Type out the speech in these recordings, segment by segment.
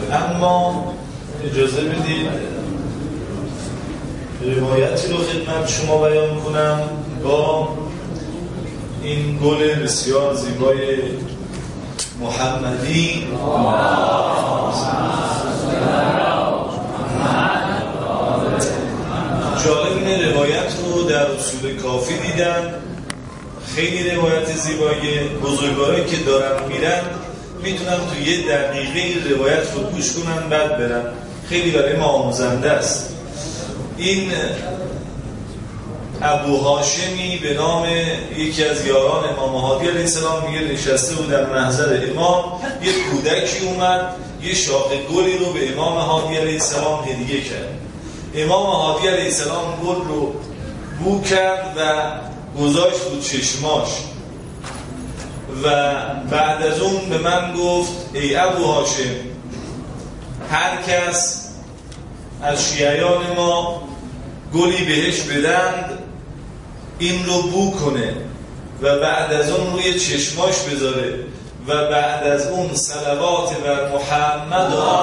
اما اجازه بدید روایتی رو خدمت شما بیان کنم با این گل بسیار زیبای محمدی. جالب اینه روایت رو در اصول کافی دیدم، خیلی روایت زیبایی، بزرگوارایی که دارن میرن میتونن تو یه دقیقه روایت رو گوش کنن بعد برن، خیلی برای ما آموزنده است. این ابو هاشمی به نام یکی از یاران امام هادی علیه السلام میگه نشسته بود در محضر امام، یه کودکی اومد یه شاخه گلی رو به امام هادی علیه السلام هدیه کرد. امام هادی علیه السلام گل رو بو کرد و گذاشت رو چشماش و بعد از اون به من گفت ای ابو هاشم، هر کس از شیعیان ما گلی بهش بدند این رو بو کنه و بعد از اون روی چشماش بذاره و بعد از اون صلوات بر محمد و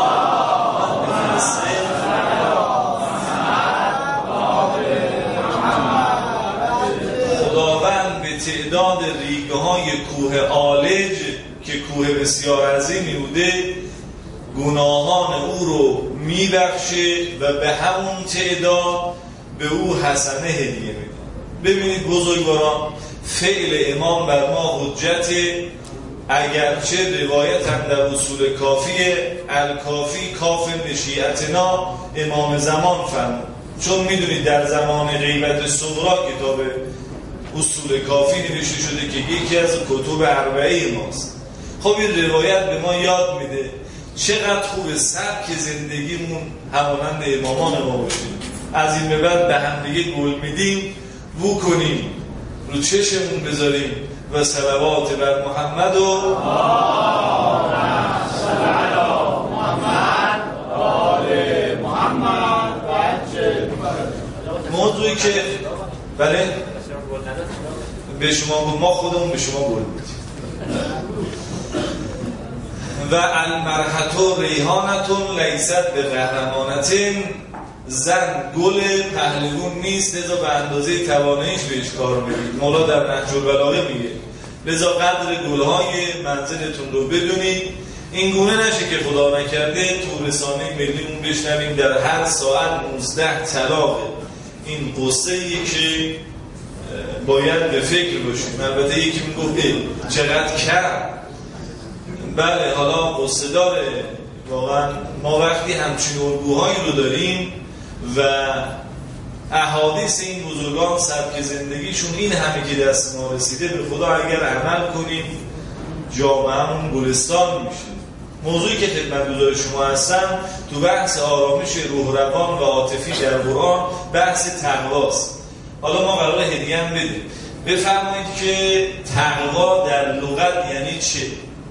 خداوند به تعداد ریگه های کوه آلج که کوه بسیار عظیمی بوده گناهان او رو میبخشه و به همون تعداد به او حسنه هدیه میده. ببینید بزرگواران، فعل امام بر ما حجته، اگرچه روایت هم در اصول کافیه، الکافی کاف نشیعتنا امام زمان فرمود، چون میدونید در زمان غیبت صغرا کتاب اصول کافی نوشته شده که یکی از کتب اربعه ماست. خب این روایت به ما یاد میده چقدر خوب سبک زندگیمون همانند امامان ما باشیم. از این به بعد به همدیگه گل میدیم، بو کنیم، رو چشمون بذاریم و صلوات بر محمد و موضوعی که بله به شما بود، ما خودمون به شما گل میدیم. و المرحة ریحانتون لیست به قهرمانتین، زن گل پهلوان نیست لذا به اندازه تواناییش بهش کار میدید. مولا در نهج البلاغه میگه لذا قدر گلهای منزلتون رو بدونید، این گونه نشه که خدا نکرده تو رسانه ملیمون بشنویم در هر ساعت 19 طلاقه. این قصه ایه که باید به فکر باشیم. البته یکی میگفت چقدر کرد، بله حالا قصه داره واقعا. ما وقتی همچین الگوهایی رو داریم و احادیث این بزرگان سبک زندگیشون این همه که دست ما رسیده، به خدا اگر عمل کنیم جامعه‌مون گلستان میشه. موضوعی که خدمت گزار شما هستم تو بحث آرامش روح روان و عاطفی در قرآن بحث تقواست. حالا ما قرار هدیه هم بدیم. بفرمایید که تقوا در لغت یعنی چه؟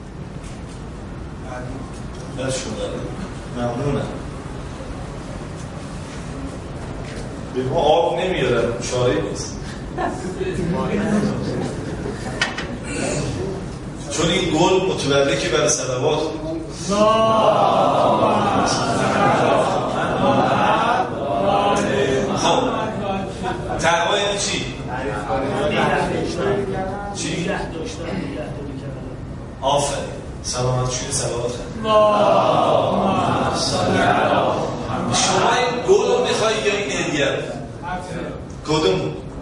در شما ممنونم. به ما آب نمیارن، چاره نیست. چون این گل متبرکه بر صلوات. خب تقوا یعنی چی؟ چی؟ آفرین، سلامت شوی صلوات خیلی. شما این گل رو میخوایی یا این هدیه؟ کدوم؟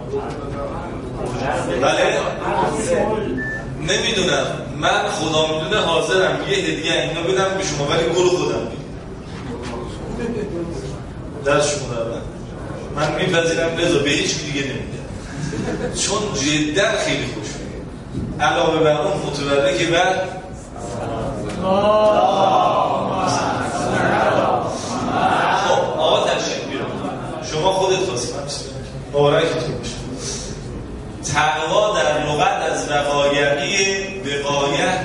بله؟ نمیدونم، من خدا میدونه حاضرم یه هدیه اینا بدم به شما ولی گل خودم میدم در شما دارم. من میپذیرم لذا به هیچ دیگه نمیدم چون جدا خیلی خوش میگه. علاوه بر اون متبرکه که بعد خب آقا تشریف بیارم شما خودت توصیف مبارکتون بشه. تقوا در لغت از وقایقی وقایت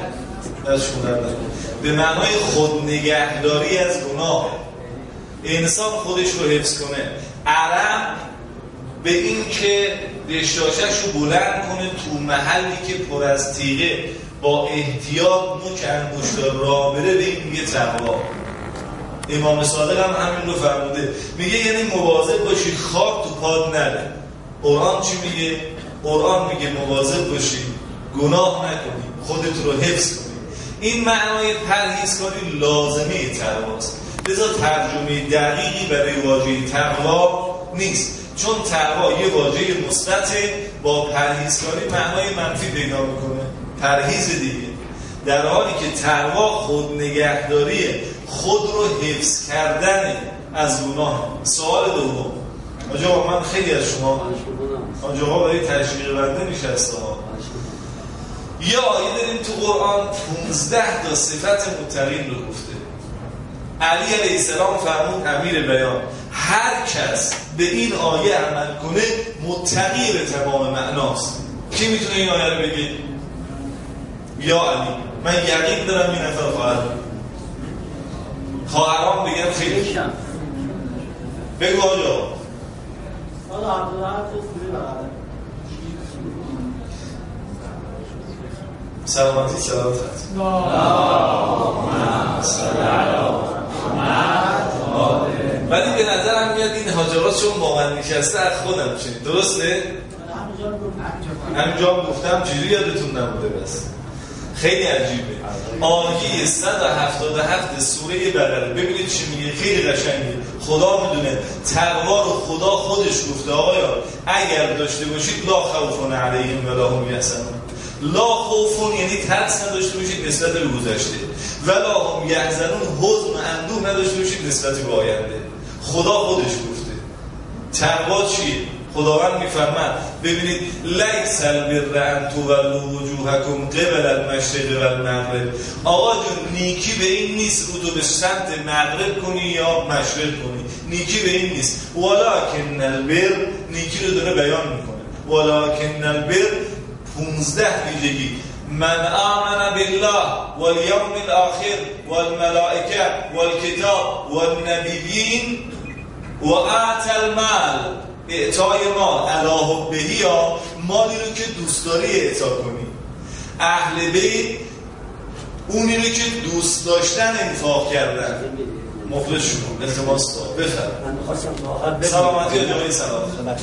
به معنای خود نگهداری از گناه، انسان خودش رو حفظ کنه. عرب به این که دشتاشش رو بلند کنه تو محلی که پر از تیغه با احتیاط نوک انگشتار راه بره، به این میگه تقوا. امام صادق هم همین رو فرموده، میگه یعنی مواظب باشی خاک تو پاد نره. قرآن چی میگه؟ قرآن میگه مواظب باشی گناه نکنی، خودت رو حفظ کنی. این معنای پرهیزکاری لازمه تقواست. لذا ترجمه دقیقی برای واژه تقوا نیست، چون تقوا یه واژه مثبته، با پرهیزکاری معنای منفی پیدا میکنه. پرهیز دیگه، در حالی که تقوا خود نگهداریه، خود رو حفظ کردن از گناه. سوال دوم، آجا من خیلی از شما آجا برای تشویق بنده نشسته ها. یه آیه داریم تو قرآن 15 تا صفت متقین رو گفته. علی علیه السلام فرمود امیر بیان، هر کس به این آیه عمل کنه متقی به تمام معناست. کی میتونه این آیه رو بگه؟ یا علی، من یقین دارم این نفر خواهد. خواهران بگم خیلی بگو آجا. سلامتی سلامت ولی به نظرم میاد این حاجرات چون با من نشسته از خودم چنید. درسته؟ همینجا هم گفتم، چیزی یادتون نبوده. بس خیلی عجیبه. آیه 177 سوره بقره ببینید چی میگه، خیلی قشنگه. خدا میدونه تقوا رو خدا خودش گفته آقایا اگر داشته باشید لا خوف علیهم ولا هم یحزنون. لا خوف یعنی ترس نداشته باشید نسبت به گذشته، ولا هم یحزنون حزن و اندوه نداشته باشید نسبت به آینده. خدا خودش گفته. تقوا چیه؟ خداوند میفرماد ببینید لیس البر ان تولوا وجوهکم قبل المشرق و المغرب. آقا جون نیکی به این نیست رو تو به سمت مغرب کنی یا مشرق کنی، نیکی به این نیست. ولکن البر، نیکی رو داره بیان میکنه. ولکن البر 15 ویژگی: من آمن بالله والیوم الاخر والملائکه والکتاب والنبیین و آتى المال. اعطای مال علی حبه، یا مالی رو که دوست داری اعطا کنی. اهل بیت اونی رو که دوست داشتن انفاق کردن. مخلص شما التماس دار بفرمایید. سلامتی و جای سلامت.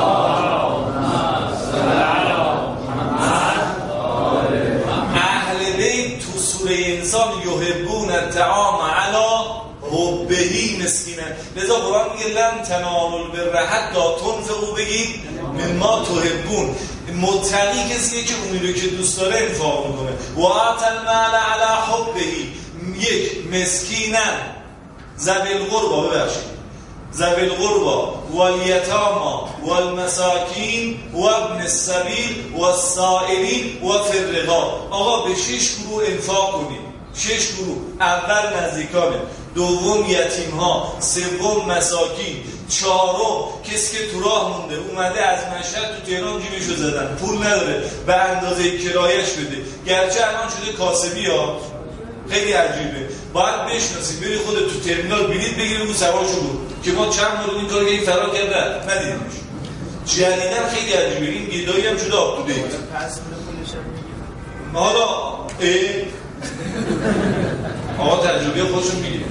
اهل بیت تو سوره انسان یحبون الطعام علی حبهی مسکینه. لذا قرآن میگه لن تنالوا البر حتی تنفقوا، بگید مما تحبون. متقی کسیه که اونی رو که دوست داره انفاق میکنه. و آتی المال علی حبهی. یک، مسکینن ذوی القربی، ببخشید ذوی القربی والیتاما والمساکین و ابن السبیل والسائلین و فی الرقاب. آقا به 6 گروه انفاق کنید. 6 گروه: اول نزدیکانه، دوم یتیم ها، سوم مساکین، چهارم کسی که تو راه مونده اومده از مشهد تو تهران جیبشو زدن پول نداره به اندازه کرایش بده، گرچه الان شده کاسبی ها. خیلی عجیبه. باید بشناسی، بری خودت تو ترمینال بلیط بگیری بگو سوار شو که ما چند بار این کارو کردیم فرار کرده ندیدیمش. جدیدن خیلی عجیبه. این گیدایی هم شده آپ تو دیت. حالا آقا تجربه خودشون میگه.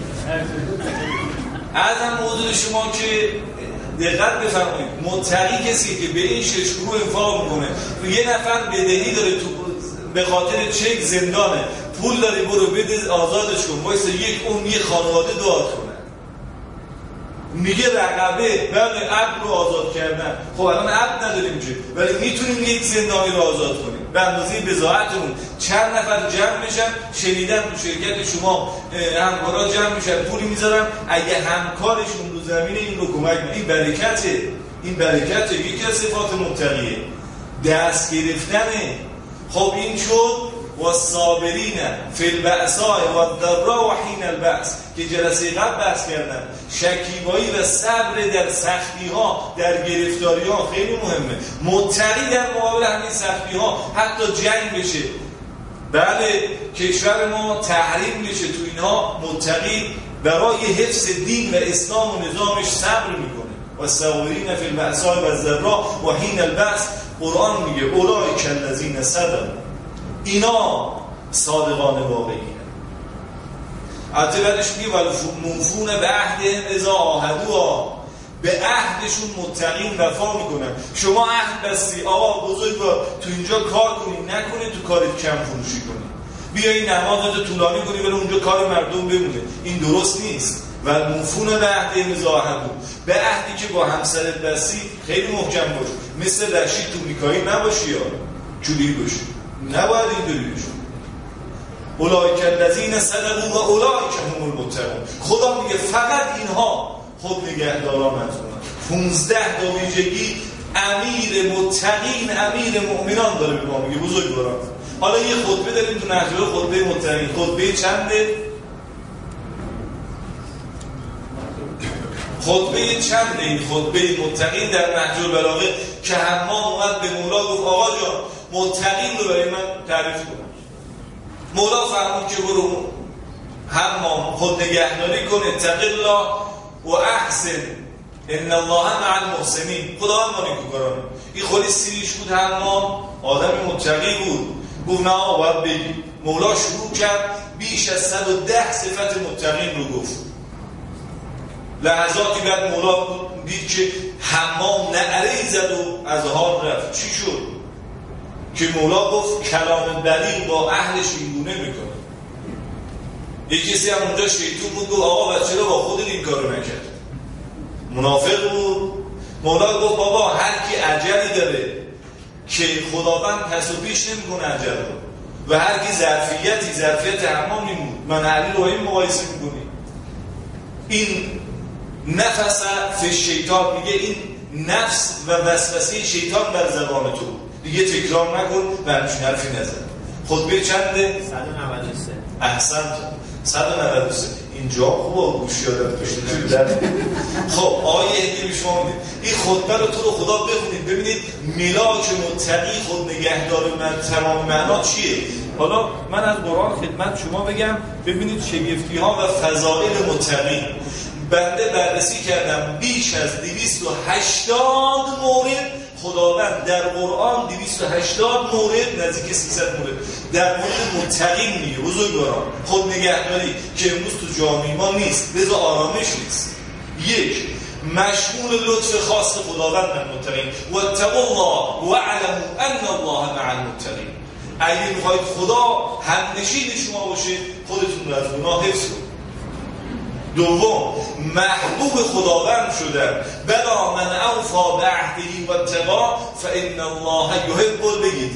ازم موضوع شما که دقت بفرمایید، متقی کسی که به این 6 گروه انفاق میکنه. یه نفر بدهی داره تو به خاطر چک زندانه، پول داری برو بده آزادش کن، وایسا یک یه خانواده دعا کنه. میگه رقبه بعد عبد رو آزاد کردن. خب الان عبد نداریم چه، ولی میتونیم یک زندانی رو آزاد کنیم به اندازه بضاعتمون. چند نفر جمع میشن، شنیدن تو شرکت شما همکارا جمع میشن پولی میذارن، اگه همکارشون رو زمین این رو کمک کنه، این برکته. این برکته. یکی از صفات متقیه دست گرفتنه. خب این شد و صابرین فی البأساء و الضراء و حین البأس که جلسه قبل بحث کردن. شکیبایی و صبر در سختی ها، در گرفتاری ها خیلی مهمه. متقی در مقابل همین سختی ها، حتی جنگ بشه، بله کشور ما تحریم بشه، تو اینها متقی برای حفظ دین و اسلام و نظامش صبر میکنه. و صابرین فی البأساء و الضراء و حین البأس. قرآن میگه اولئک الذین صدقوا، اینا صادقان واقعی. البته بعدش میگه موفون به عهدهم اذا عاهدوا، به عهدشون متقین وفا میکنن. شما عهد بستی آقا بزرگوار تو اینجا کار کنی، نکنی تو کارت کم فروشی کنی، بیایی نمازت طولانی کنی ولی اونجا کار مردم بمونه، این درست نیست. و موفون به عهدهم اذا عاهدوا، به عهدی که با همسرت بستی خیلی محکم باش، مثل رشید تو میکایی نباشی یا چولی باشی، نباید اینطوری باشی. اولئک الذین صدقوا و اولئک هم المتقون. خدا میگه فقط اینها خود نگهداران منظورن. 15 تا ویژگی امیر متقین، امیر مؤمنان داره به ما میگه بزرگواران. حالا یه خطبه داریم تو نهج خطبه متقین. خطبه چنده؟ خطبه چنده این خطبه متقین در نهج البلاغه که حمام اومد به مولا گفت آقا جان متقین رو برای من تعریف کن. مولا فرمود که برو حمام خود نگهداری کن، اتق الله و احسن ان الله مع المحسنین. خداوند ما نیکوکارانه. این خودی سیریش بود، حمام آدم متقی بود. گفت نه باید بگی. مولا شروع کرد بیش از 110 صفت متقین رو گفت. لحظاتی بعد مولا دید که حمام نعره‌ای زد و از حال رفت. چی شد؟ که مولا گفت کلام بلیغ با اهلش اینگونه میکنه. یکی کسی هم اونجا شیطون بود گفت آقا بچه چرا با خودت این کارو نکرد؟ منافق بود. مولا گفت بابا هر کی اجلی داره که خداوند پس و پیش نمیکنه اجل رو، و هر کی ظرفیت حمام میمون، من علی رو این مقایسه میکنی. این نفس فی شیطان، میگه این نفس و وسوسه شیطان بر زبان تو، دیگه تکرار نکن و همچین حرفی نزن. خطبه چنده؟ 193. احسنت 193. اینجا خوبه گوشی آدم بشنه. خب آیه دیگه شما میدید این خطبه رو تو رو خدا بخونید ببینید ملاک متقی خود نگهدار من تمام معنا چیه. حالا من از قرآن خدمت شما بگم ببینید شگفتی ها و فضائل متقی. بنده بررسی کردم بیش از 280 مورد خداوند در قرآن 280 مورد نزدیک 300 مورد در مورد متقین میگه. بزرگواران خود نگهداری که امروز تو جامعه ما نیست، لذا آرامش نیست. یک، مشمول لطف خاص خداوند در متقین و اتقوا الله و اعلموا ان الله مع المتقین. اگه میخواید خدا همنشین شما باشه خودتون رو از گناه حفظ کنید. دوم، محبوب خداوند شدن. بلا من اوفا به عهدی و اتقا فان الله یحب المتقین.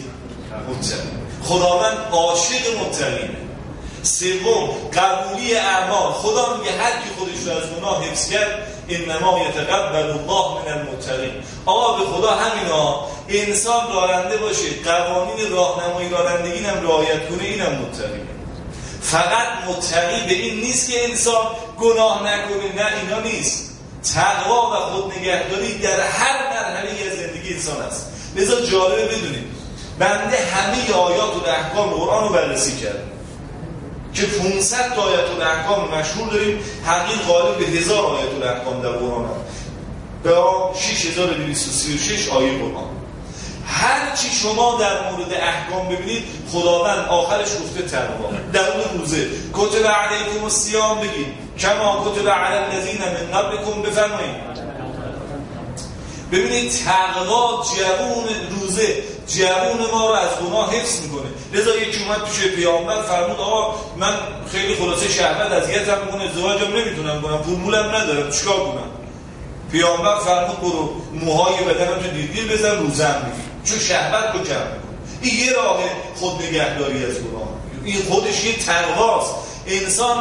خداوند عاشق متقینه. سوم، قبولی اعمال. خدا میگه هر کی خودش رو از گناه حفظ کرد انما یتقبل الله من المتقین. آقا به خدا همینا انسان راننده باشه، قوانین راهنمایی رانندگی هم رعایت کنه، اینم متقینه. فقط متقی به این نیست که انسان گناه نکنه، نه اینا نیست. تقوا و خود نگهداری در هر مرحله از زندگی انسان است. لذا جالبه بدونید بنده همه آیات و احکام قرآن رو بررسی کردم که 500 تا آیات و احکام مشهور داریم، حقیق غالب به 1000 آیات و احکام در قرآن هست، با 6236 آیه قرآن. هر چی شما در مورد احکام ببینید خداوند آخرش گفته تقوا. در اون روزه کتب علیکم الصیام بگید کما کتب علی الذین من قبلکم بفرمایید. ببینید تقوا جوون روزه، جوون ما رو از گناه حفظ میکنه. لذا یکی اومد پیش پیامبر فرمود آقا من خیلی خلاصه شهوت اذیتم میکنه، ازدواجم نمیتونم کنم، پول مولم ندارم، چیکار کنم؟ پیامبر فرمود برو موهای بدنم تو دیدگیر بزن روزم بگیر، چون شهوت رو کم میکنه. این یه راه خود نگهداری از گناه. این خودش یه تقواست. انسان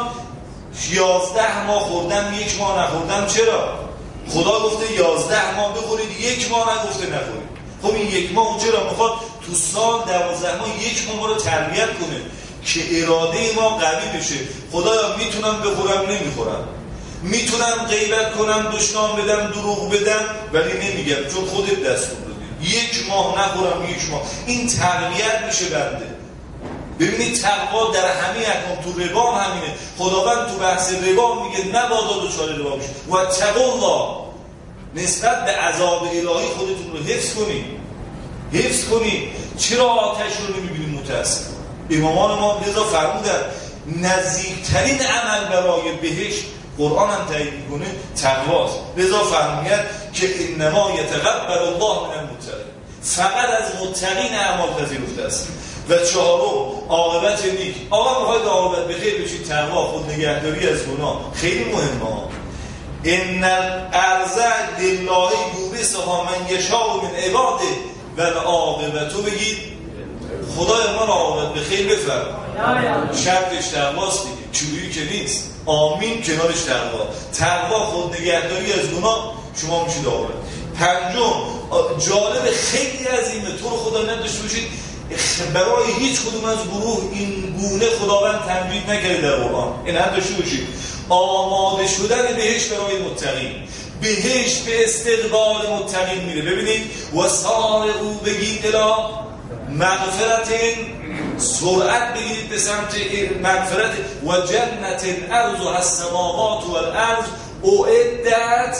11 ماه خوردم 1 ماه نخوردم، چرا؟ خدا گفته 11 ماه بخورید 1 ماه نگفته نخورید. خب این 1 ماه چرا میخواد تو سال 12 ماه 1 ماه ما رو تربیت کنه که اراده ما قوی بشه. خدایا میتونم بخورم نمیخورم، میتونم غیبت کنم، دشنام بدم، دروغ بدم، ولی نمیگم چون خودت دستور دادی. 1 ماه نخورم 1 ماه. این تربیت میشه بنده. ببینید تقوا در همه احکام، تو ربا همینه. خداوند تو بحث ربا میگه نبادا دچار ربا بشید و اتقوا الله. نسبت به عذاب الهی خودتون رو حفظ کنید. حفظ کنید. چرا آتش رو نمیبینید؟ متاسف امامان ما لذا فرمودن نزدیکترین عمل برای بهشت قرآن هم تایید میکنه تقواست. لذا فرمود که انما یتقبل الله من المتقین، فقط از متقین اعمال پذیرفته است. و چهارم عاقبت نیک. آقا میخواید عاقبت بخیر بشید، تقوا، خود نگهداری از گناه خیلی مهمه. ان الارض لله یورثها من یشاء من عباده و العاقبت، بگید خدای ما را عاقبت بخیر بفرما. شرطش تقواست دیگه، چوبی که نیست. آمین. کنارش تقوا خود نگهداری از گناه، شما میشید عاقبت. پنجم جالب خیلی عظیمه، تو رو خدا نداشته باشید برای هیچ کدوم از گروه این گونه خداوند تمجید نکرده در قرآن، این هم داشته باشید. آماده شدن بهشت برای متقین، بهشت به استقبال متقین میره. ببینید و سارعوا، بگید الی مغفرت، سرعت بگیرید به سمت مغفرت، و جنت ارضها السماوات والارض اعدت.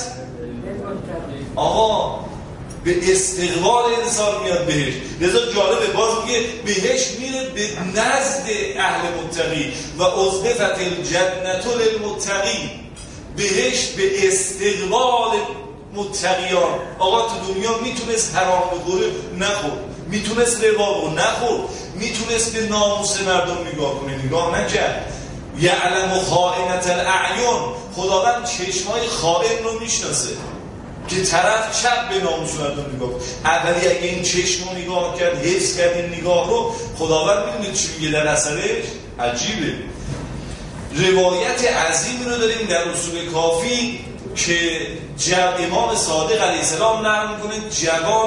آقا به استقبال انسان میاد بهشت. لذا جالبه، باز میگه بهشت میره به نزد اهل متقی و ازلفت الجنت للمتقین. بهشت به استقبال متقیان. آقا تو دنیا میتونست حرام بخوره نخور، میتونست ربا رو نخور، میتونست به ناموس مردم نگاه کنه، نگاه نکرد. یعلم خائنة الاعین، خداوند چشمای خائن رو میشناسه که طرف چپ به ناموس مردم نگاه کنه. اولی اگه این چشم رو نگاه کرد، حفظ کرد این نگاه رو، خداوند میدونه چی میگه در اثرش؟ عجیبه. روایت عظیمی رو داریم در اصول کافی که امام صادق علیه السلام نقل میکنه جوان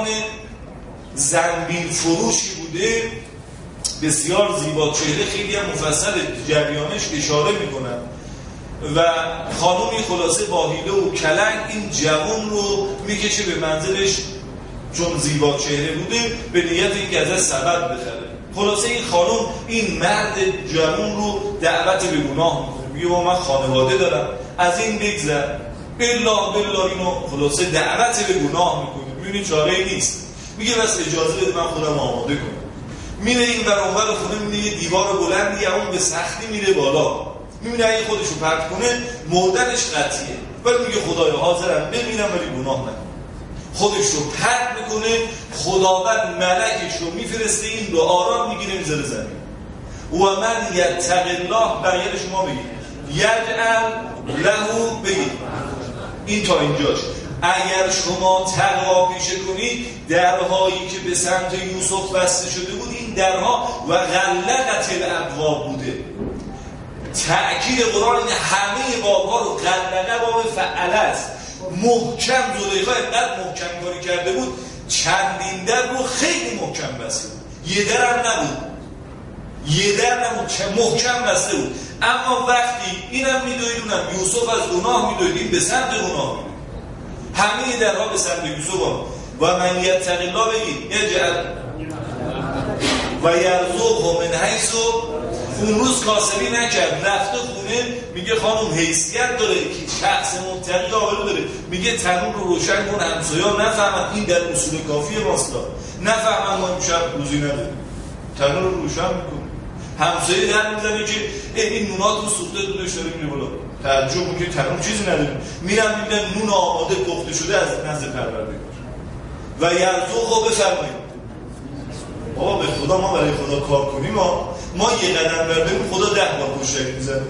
زنبیل فروشی بوده، بسیار زیبا چهره، خیلی هم مفصل جریانش اشاره میکنن و خانومی خلاصه با حیله و کلنگ این جوان رو میکشه به منزلش، چون زیبا چهره بوده به نیت اینکه ازش سبد بخره. خلاصه این خانوم این مرد جوان رو دعوت به گناه میکنه، میگه با من خانواده دارم، از این بگذر، بالله اینو خلاصه دعوت به گناه میکنه. میبینی چاره نیست، میگه بس اجازه بده من خودم آماده کنم. میره این بر اونور خونه، میبینه یه دیوار بلندیه، اون به سختی میره بالا، میبینه اگه خودشو پرت کنه مردنش قطعیه، ولی میگه خدایا حاضرم بمیرم ولی گناه نکنم. خودش رو پرت میکنه، خداوند ملکش رو میفرسته، این رو آرام میگیره میذاره زمین. و من یتق الله، بقیه شما بگید یجعل له، بگید این تا اینجاش. اگر شما تقوا پیشه کنید، درهایی که به سمت یوسف بسته شده بود این درها و غلقت الابواب بوده. تأکید قرآن این همه بابها رو غلقه باب فعل است، محکم. زلیخا اینقدر محکم کاری کرده بود چندین در رو خیلی محکم بسته بود، یه در هم نبود، یه در نبود، محکم بسته بود. اما وقتی اینم میدوید اونم یوسف از گناه میدوید، این به سمت گناه میدوید، همه درها به سمت یوسف هم. و من یتق الله، بگید یجعل و یرزقه من حیث. اون روز کاسبی نکرد، رفته خونه، میگه خانم حیثیت داره که شخص متقی آبرو داره، میگه تنور رو روشن کن همسایه‌ها نفهمن. این در اصول کافی ماست، نفهمن ما شب روزی نداریم، تنور رو روشن میکنه، همسایه در میزنه که این نوناتون سوخته دودش داره میره بالا، تعجب میکنه تنور چیزی نداریم، میرم میبینن نون آماده پخته شده از نزد پروردگار. و یرزقه، بفرمایید بابا به خدا ما برای خدا کار کنیم، ما یه قدم برداریم خدا 10 بار پشتک میزنه.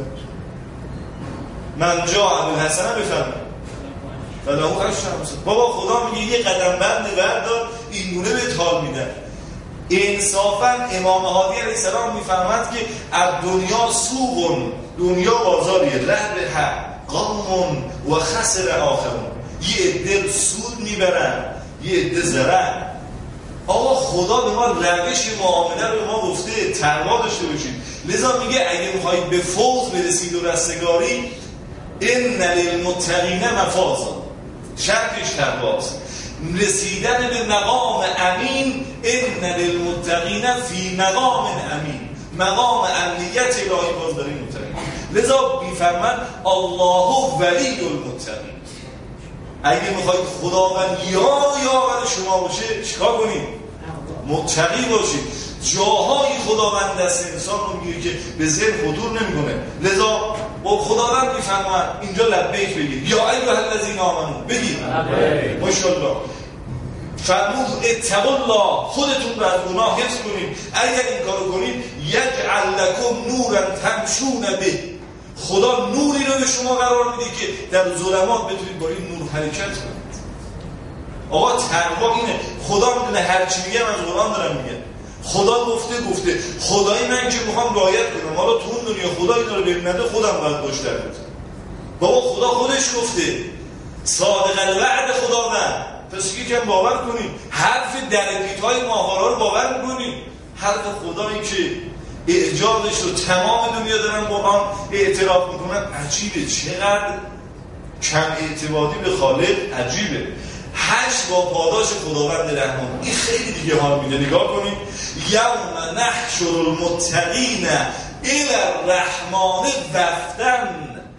من جا ابوالحسن بفرمایید ولی اون خشم بابا خدا میگه یه قدم بند بردار، این گونه به حال میدن. انصافا امام هادی علیه السلام میفهمد که از دنیا سوقون، دنیا بازاریه، ربح قوم و خسر آخرون، یه عده سود میبرن یه عده ضرر. آقا خدا به ما روش معامله رو به ما گفته تقوا داشته باشید. لذا میگه اگه میخواید به فوز برسید و رستگاری، ان للمتقین مفازا، شرطش تقواست. رسیدن به مقام امین، ان للمتقین فی مقام امین، مقام امنیت الهی باز داره متقین. لذا میفرماد الله ولی المتقین. اگه میخواید خداوند یار شما باشه چیکار کنید؟ متقی باشید. جاهای خداوند دست انسان رو میگیره که به ذهن خطور نمیکنه. لذا با خداوند میفهمن اینجا لبیک بگید، یا ایها الذین آمنو بگید ماشاءالله، فرمود اتقوا الله، خودتون رو از گناه حفظ کنید، اگر این کارو کنید یجعل لکم نورا تمشون به، خدا نوری رو به شما قرار میده که در ظلمات بتونید با این نور حرکت کنید. آقا تقوا اینه. خدا میدونه هر چی میگم از قرآن دارم میگم. خدا گفته خدای من که میخوام رعایت کنم، حالا تو اون دنیا خدا اینا رو ببیننده خودم باید باش در بود. بابا خدا خودش گفته صادق الوعد خداوند، پس که باور کنید، حرف درپیت‌های ماهوارا رو باور میکنید، حرف خدایی که اعجازش رو تمام دنیا دارن قرآن اعتراف میکنن. عجیبه چقدر کم اعتمادی به خالق، عجیبه. 8 با پاداش خداوند رحمان، این خیلی دیگه حال میده. نگاه کنید، یوم نحشر المتقین الی الرحمن وفدا،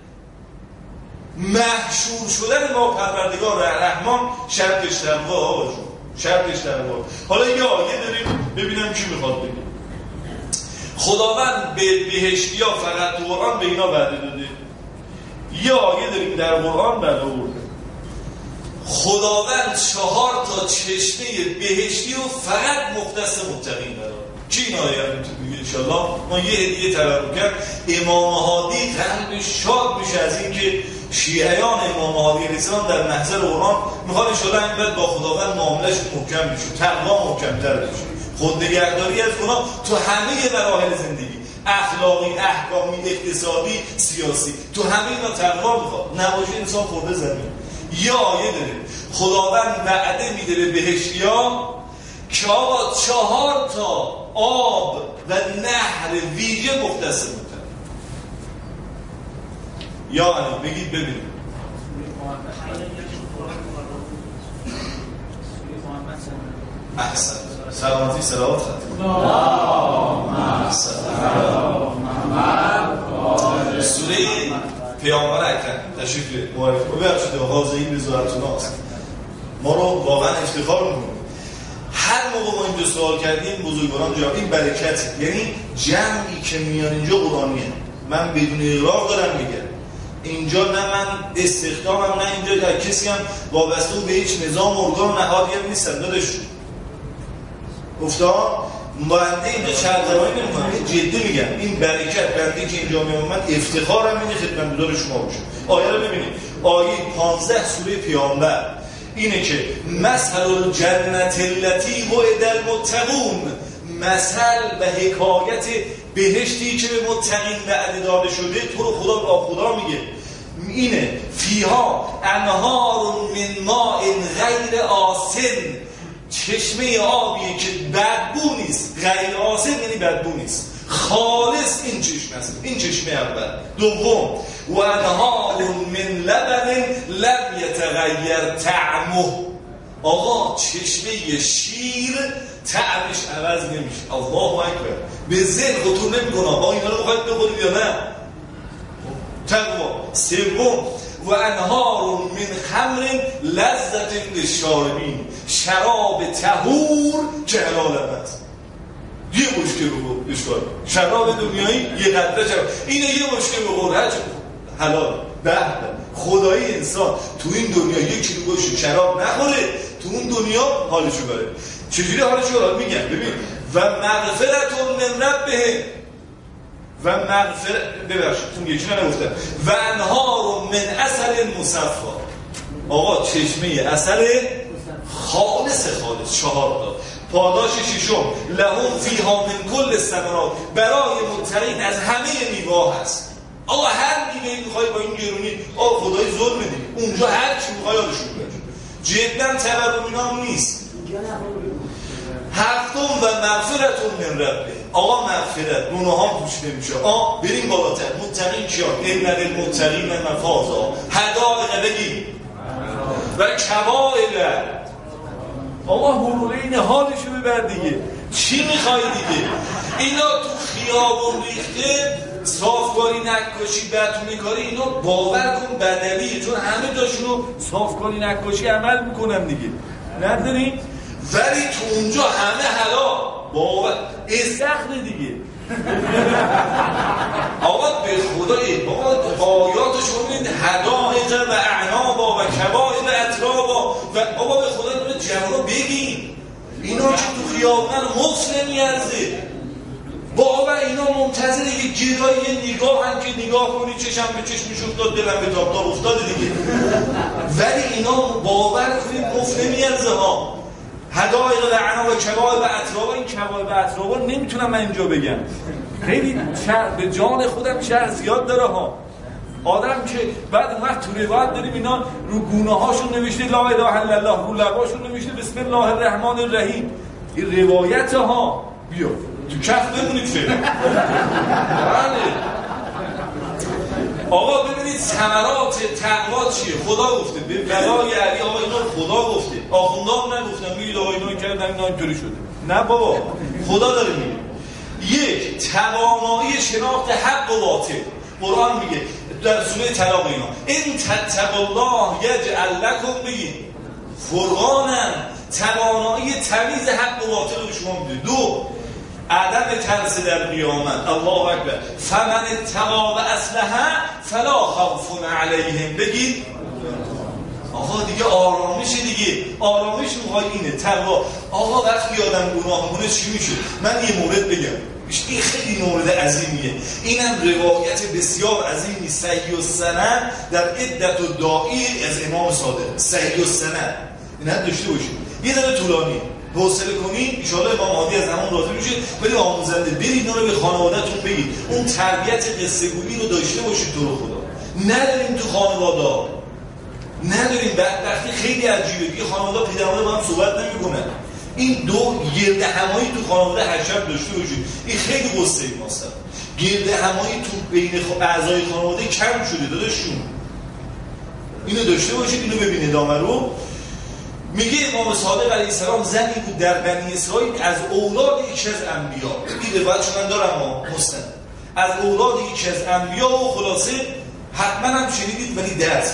محشور شدن با پروردگار رحمان شرطش تقوا. آقا جون شرطش تقوا. حالا یه آیه داریم ببینم کی میخواد بگه. خداوند به بهشتیا فقط تو قرآن به اینا وعده داده. یه آیه داریم در قرآن بعد آورده خداوند 4 تا چشمه بهشتی و فقط مختص متقین داره. چی این آیه رو تو میگه؟ انشالله ما یه هدیه طلب کرد. امام هادی قلبش شاد میشه از این که شیعیان امام هادی الاسلام در محضر قرآن میخوان انشالله این بعد با خداوند معاملش محکم بشه، تقوا محکم‌تر بشه، خود نگهداری از گناه تو همه مراحل زندگی، اخلاقی، احکامی، اقتصادی، سیاسی، تو همه اینا تقوا میخواد. نباشه انسان خورده زمین. یه آیه داره خداوند وعده میده به بهشتیا که آقا 4 تا آب و نهر ویژه مختص بودن. یا علی بگید ببینید. احسن سلامتی سلامت سوره پیامبر اکرم تشریف معرفی ببخشید آغاز این وزارتون هاست. ما رو واقعا افتخار میکنیم. هر موقع ما اینجا سوال کردیم بزرگواران جواب این برکت، یعنی جمعی که میان اینجا قرآنیه. من بدون اغراق دارم میگم اینجا نه من استخدامم، نه اینجا در کسی هم وابسته به هیچ نظام ارگان و نهادی هم نیستم. داداشون گفتم بنده اینجا چرزمانی نمی‌کنم، جدی میگم این برکت بنده که اینجا میام من افتخارم اینه خدمتگزار شما باشم. آیه رو ببینید، آیه 15 سوره پیامبر اینه که مثل الجنت التي وعد المتقون، مثل و حکایت بهشتی که به متقین وعده داده شده تو رو خدا با خدا میگه اینه فیها انهار من ماء غیر آسن، چشمه آبیه که بدبو نیست، غیر آسن یعنی بدبو نیست، خالص این چشمه است. این چشمه اول. دوم و انهار من لبن لم یتغیر طعمه، آقا چشمه شیر طعمش عوض نمیشه. الله اکبر. به ذهن خطور نمیکنه آقا اینا رو بخواید بخورید یا نه؟ تقوا. سوم و انهار من خمر لذت للشاربین، شراب طهور که حلال است. یه بشکه بخور اشکال، شراب دنیایی یه قطره شراب، اینه یه بشکه بخور هر چه حلال. به خدای انسان تو این دنیا 1 کیلو گوشت شراب نخوره، تو اون دنیا حالشو بره. چجوری حالشو بره؟ میگم ببین و مغفرت من ربه و مغفرت ببخشید اون یکی نگفتم و انهار من عسل مصفا، آقا چشمه عسل خالص 4 تا. پاداش ششم لهم فیها من کل الثمرات، برای متقین از همه میوه هست. آقا هر میوه‌ای میخوای با این گرونی آقا خدای ظلم دیگه، اونجا هر چی میخوای یادشون بیاره. جدا تورم اینا هم نیست. هفتم و مغفرتون من ربه، آقا مغفرت گناهان پوشیده میشه. بریم بالاتر. متقین کیان؟ ان للمتقین مفازا، حدائق بگیم و کبائر. آقا حورالعین حالشو ببر دیگه، چی میخوای دیگه؟ اینا تو خیابون ریخته صافکاری نقاشی بتونی کاری، اینا باور کن بدویه، چون همه جاشونو صافکاری نقاشی عمل میکنن دیگه، نداریم؟ ولی تو اونجا همه حلال. باور استخر دیگه. آقا به خدای آیاتش ببینید حدائق و اعنابا و کبائب اترابا و آقا به خدا اینو جواب بگین اینا که تو خیابان مفت نمیارزه بابا اینا منتظر یه گیرای یه نگاه هم که نگاه کنی چشم به چشمش افتاد دلم به تاب افتاده دیگه ولی اینا باور کنید مفت نمیارزه ها حدائق و اعناب و کبائب اترابا این کبائب اترابا نمیتونم من اینجا بگم خیلی به جان خودم شهر زیاد داره ها آدم که بعد وقت تو روایت داریم اینا رو گونه هاشون نوشته لا اله الا الله رو لباشون نوشته بسم الله الرحمن الرحیم این روایت ها بیا تو کف بمونید فعلا آقا ببینید ثمرات تقوا چیه خدا گفته به بلای علی آقا اینا خدا گفته آخوندان نگفتن میگید آقا اینا کردن اینا اینطوری شده نه بابا خدا داره میگه یک توانایی شناخت حق و باطل قرآن میگه در سوره طلاق اینا این تتقوا الله یجعل لکم بگید فرقانا توانایی تمیز حق و باطل رو شما میده دو عدم ترس در قیامت الله اکبر فمن اتقا و اصلح فلا خوف علیهم بگید آقا دیگه آرامش دیگه آرامش موقع اینه تقوا آقا وقتی آدم گناه کنه چی میشه من یه مورد بگم این خیلی مورد عظیمیه اینم روایت بسیار عظیمی صحیح السند در عدت الداعی از امام صادق صحیح السند اینا داشته باشید یه ذره طولانی حوصله کنید ان شاء الله امام مهدی از همون راضی میشه ولی آموزنده برید اون رو به خانواده‌تون بگید اون تربیت قصه گویی رو داشته باشید تو رو خدا نداریم تو خانواده نداریم بدبختی خیلی عجیبه که خانواده پدرمادر با هم صحبت نمی‌کنن این دو گرد همایی تو خانواده هر شب داشته باشید این خیلی قصه ماست گرد همایی تو بین اعضای خانواده کم شده داداشون اینو داشته باشید اینو ببینید ادامه رو میگه امام صادق علیه السلام زنی بود در بنی اسرائیل از اولاد یکی از انبیا این روایتش من دارم مستند از اولاد یکی از انبیا و خلاصه حتما هم شنیدید ولی درس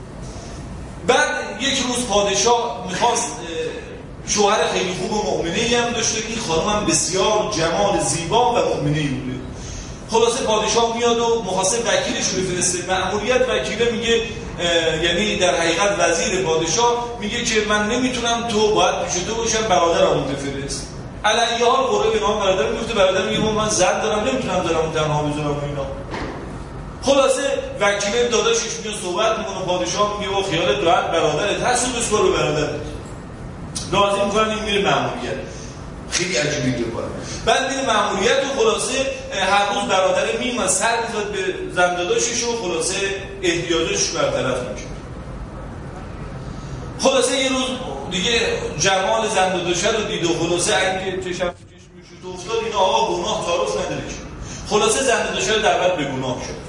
بعد یک روز پادشاه میخواست شوهر خیلی خوب و مؤمنه‌ای هم داشته این خانم هم بسیار جمال زیبا و مؤمنه‌ای بوده خلاصه پادشاه میاد و مخواصه وکیلش رو بفرسته مأموریت وکیله میگه یعنی در حقیقت وزیر پادشاه میگه که من نمیتونم تو باید پیش تو باشم برادرمو بفرست علیه حال قرعه به نام برادر میفته برادر میگه من زن دارم نمیتونم دارم تنها بذارم اینا خلاصه وکیل داداشش میاد صحبت میکنه پادشاه میگه و خیالت راحت برادرت هست و بسپار به برادرت راضی میکنن این میره مأموریت خیلی عجیبی که کنه بعد میره مأموریت و خلاصه هر روز برادر میومد سر میزد به زن داداشش و خلاصه احتیاجش برطرف میشه خلاصه یه روز دیگه جمال زن داداشه رو دید و خلاصه اگه چشم چشمش افتاد این آقا گناه تعارف نداره که خلاصه زن داداشه رو دعوت به گناه شد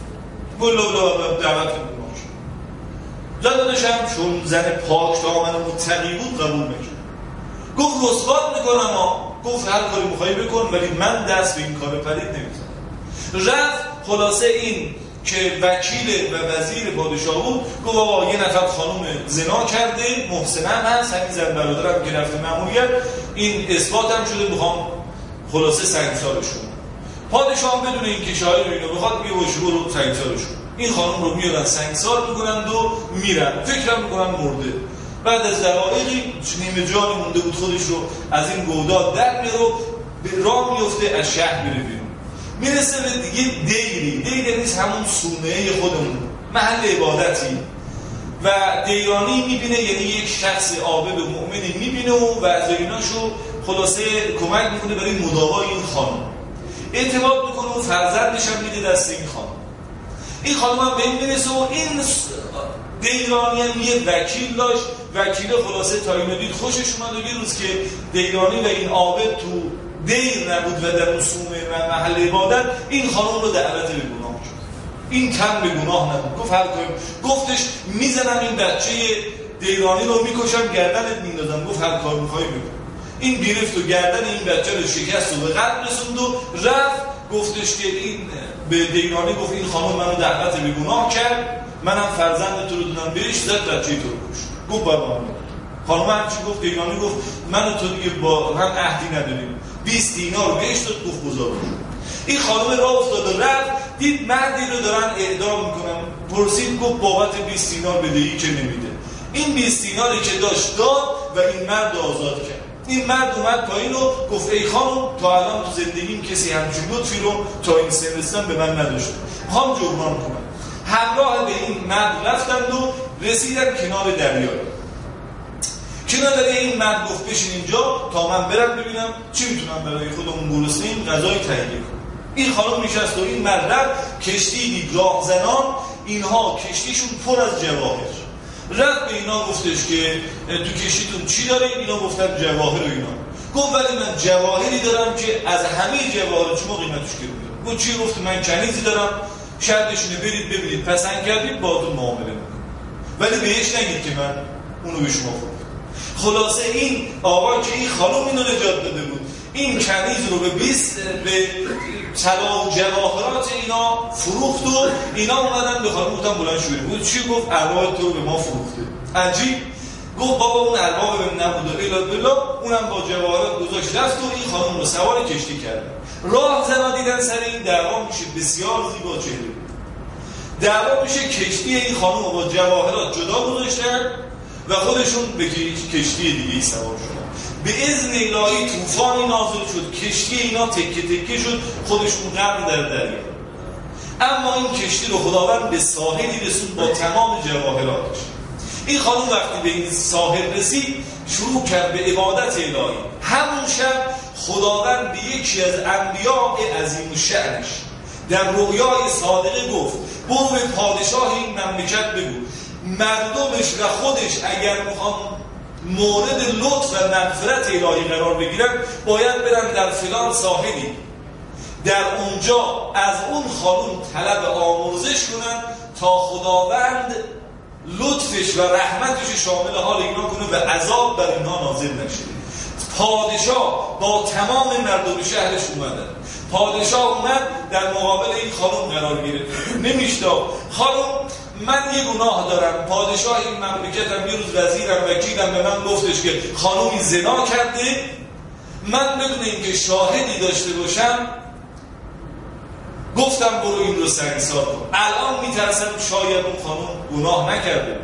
دعوت به گناه شد زن داداشه هم چون زن پاک دامن متقی بود قبول میکرد گفت رسوات میکنم گفت هر کاری میخوایی بکن ولی من دست به این کار پلید نمیزنم رفت خلاصه این که وکیل و وزیر پادشاه بود گفت آقا یه نفر خانم زنا کرده محسنه هم هست همین زن برادرم که رفته مأموریت این اثبات هم شده میخوام خلاصه سنگسارشون پادشاه بدون این که شاهد اینو بخواد میگه وشو رو سنگسارشون این خانم رو میارن سنگسار میکنند و میرن فکرم میکنن مرده بعد از دقایقی نیمه جان مونده بود خودش رو از این گودال در میاره و به راه میفته از شهر میره بیرون میرسه به دیگه دیری نیست همون صومعه خودمون محل عبادتی و دیرانی میبینه یعنی یک شخص عابد و مؤمنی میبینه و وزیناشو خلاصه کمک میکنه برای مداوای این خانم اعتماد میکنه و فرزندش هم میده دست این خانم این خانم هم به این میرسه و این دیرانی هم یه وکیل داشت وکیل خلاصه تا اینو دید خوشش اومد و یه روز که دیرانی و این عابد تو دیر نبود و در صومعه و محل عبادت این خانم رو دعوت به گناه کرد این کم به گناه نبود گفت هر کاری گفتش میزنم این بچه دیرانی رو میکشم گردنت میندازم گفت هر کار میخوای بکن این گرفت و گردن این بچه رو شکست و به قتل رسوند و رفت گفتش که این به دیرانی گفت این خانم منو دعوت به گناه کرد منم فرزند تو رو دادم بهش زد بچه تو رو کشت گفت بابا خانم همچی گفت، دیگانی گفت من و تو دیگه با هم عهدی نداریم، 20 دینار بهش داد، گفت گذار بشون. این خانم راه افتاد و رفت، دید مردی رو دارن اعدام میکنن، پرسید، گفت بابت 20 دینار بدهی که نمیده. این 20 دیناری که داشت داد و این مرد آزاد کرد. این مرد اومد پایین و گفت ای خانم، تا الان تو زندگیم کسی همچین لطفی رو تا این سنستان به من نداشته، میخوام جبران کنم. همراه به این مرد رفتند و رسیدن کنار دریا. کنار دریا این مرد گفت بشین اینجا تا من برم ببینم چی میتونم برای خودمون گرسنه‌ایم غذای تهیه کنم. این خانم نشست و این مرد رفت، کشتی دید، راهزنان، اینها کشتیشون پر از جواهر. رفت به اینا گفتش که تو کشتیتون چی داره؟ اینا گفتن جواهر و اینا. گفت ولی من جواهری دارم که از همه جواهر شما قیمتش گرونه. گفت چی؟ گفت من کنیزی دارم، شرطش اینه برید ببینید، پسند کردید باهاتون معامله میکنم، ولی بهش نگید که من اونو به شما فروختم. خلاصه این آقا که این خانم اینو نجات داده بود، این کنیز رو به طلا و جواهرات اینا فروخت و اینا اومدن به خانم گفتن بلند شو بود. چی گفت؟ ارواح تو به ما فروخته. عجیب. گفت بابا اون ارواح به نبوده الا بالله، اونم با جواهرات گذاشت رفت و این خانم رو سوار کشتی کرد. راه زنا دیدن سر این دعوا میشه بسیار زیبا چهره. دعوا میشه کشتی این خانم رو با جواهرات جدا گذاشتن و خودشون به کشتی دیگه سوار شدن. به اذن الهی طوفانی نازل شد، کشتی اینا تکه تکه شد، خودشون غرق در دریا. اما این کشتی رو خداوند به ساحلی رسوند با تمام جواهراتش. این خانم وقتی به این ساحل رسید شروع کرد به عبادت الهی. همون شب خداوند به یکی از انبیاء عظیم الشأنش در رؤیای صادقه گفت برو به پادشاه این مملکت بگو مردمش و خودش اگر میخوان مورد لطف و مغفرت الهی قرار بگیرن باید برن در فلان ساحلی، در اونجا از اون خانم طلب آمرزش کنن تا خداوند لطفش و رحمتش شامل حال اینا کنه و عذاب بر اینها نازل نشه. پادشاه با تمام مردم شهرش اومدن. پادشاه اومد در مقابل این خانم قرار گرفت. نمیشتاب خانم من یه گناه دارم، پادشاه این مملکتم، یه روز وزیرم وکیلم به من گفتش که خانومی زنا کرده، من بدون اینکه شاهدی داشته باشم گفتم برو این رو سنگسار کن. الان میترسم شاید اون خانم گناه نکرده.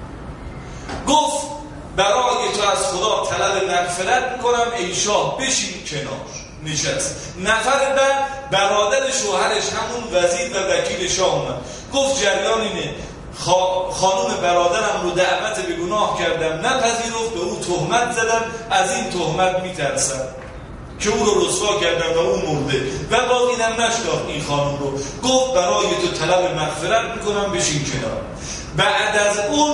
گفت برای تو از خدا طلب مغفرت میکنم ای شاه، بشین کنار. نشست. نفر بعد برادر شوهرش همون وزیر و وکیل شاه اومد. گفت جریان اینه خانم برادرم رو دعوت به گناه کردم نپذیرفت، به او تهمت زدن، از این تهمت میترسم که او رو رسوا کردن و او مرده و باز اینم نشناخت این خانم رو. گفت برای تو طلب مغفرت میکنم بشین کنار. بعد از اون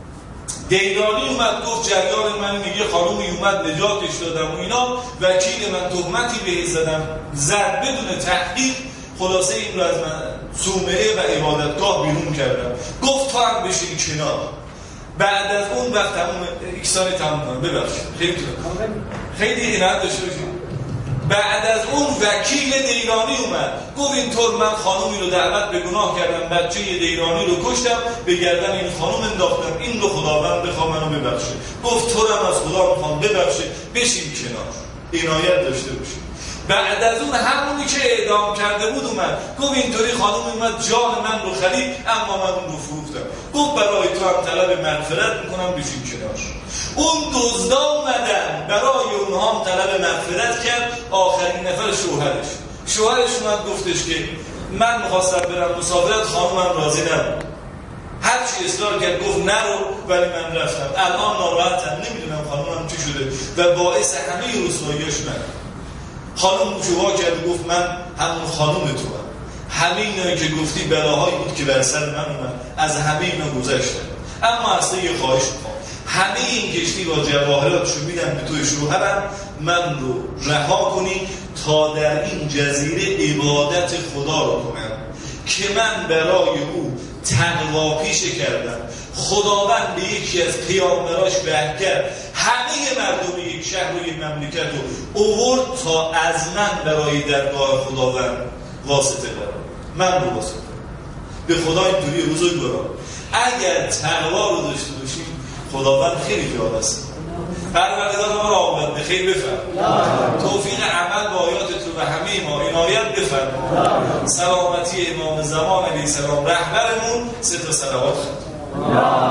دیلانی اومد گفت جریان من میگه خانومی اومد نجاتش دادم و اینا، وکیل من تهمتی بهش زد بدون تحقیق. خلاصه این رو از من صومعه و عبادتگاه بیرون کردم. گفت تو هم بشین کنار. بعد از اون وقت تموم اکسانی تموم کنم. ببخشید خیلی اینت داشته باشید. بعد از اون وکیل دیرانی اومد گفت اینطور من خانومی رو دعوت به گناه کردم، بچه دیرانی رو کشتم، به گردن این خانوم انداختم، این رو خداوند بخواه منو ببخشه. گفت تو رو از خدا میخوام ببخشه، بشین کنار، عنایت داشته باشید. بعد از اون همونی که اعدام کرده بود اومد گفت اینطوری خانوم اومد جان من رو خرید اما من اون رو فروختم. گفت برای تو هم طلب مغفرت میکنم بشین کنار. اون دزدا اومدن برای اونها هم طلب مغفرت کرد. آخرین نفر شوهرش اومد گفتش که من میخواستم برم مسافرت، خانومم راضی نبود، هر چی اصرار کرد گفت نرو، ولی من رفتم. الان ناراحتم، نمیدونم خانومم چی شده و باعث همه رسواییاش من. خانم شوها کرد و گفت من همون خانوم تو هم. همه اینا که گفتی بلاهایی بود که بر سر من اومد، از همه اینا گذشتم. اما اصلا یه خواهش میکنم، همه این کشتی با جواهراتشو میدم به توی شوهرم، من رو رها کنی تا در این جزیره عبادت خدا رو کنم که من برای او تقوا پیشه کردم. خداوند به یکی از پیامبراش وحی کرد همه مردم یک شهر و یک مملکت رو اوورد تا از من برای درگاه خداوند واسطه برم. من رو واسطه به خدا اینطوری بزرگ برم. اگر تقوا رو داشته باشیم خداوند خیلی جا هست. پروردگار ما را عاقبت بخیر بفرما، توفیق عمل با آیات تو و همه ما عنایت بفرما، سلامتی امام زمان علیه السلام رهبرمون. 3 تا صلوات خواندیم.